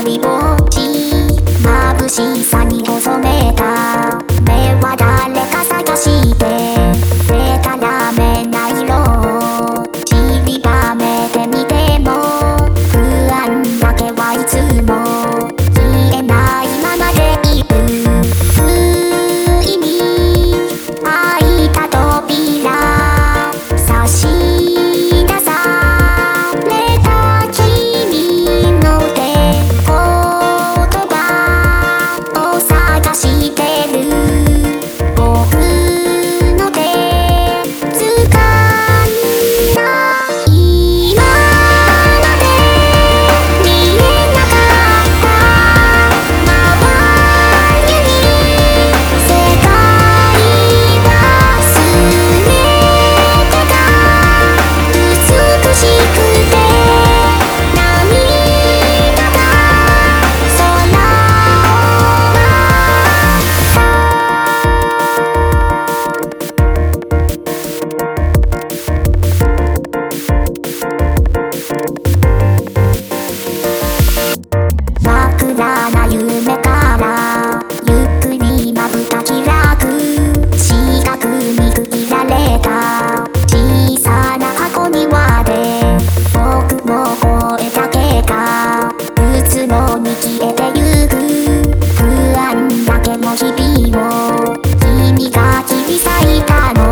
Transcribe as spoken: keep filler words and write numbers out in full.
りぼっち眩しさに細めた目は誰か探してでたらめな色を散りばめてみても不安だけはいつも消えないままでいる不意に開いた扉差し出された君の手言葉を探してる僕の手掴んだ今まで見えなかった周りに世界は全てが美しくて涙が空を舞真っ暗な夢からゆっくりまぶた開く四角に区切られた小さな箱庭で僕も声だけがうつろに消えてゆく不安だけの日々を君が切り裂いたの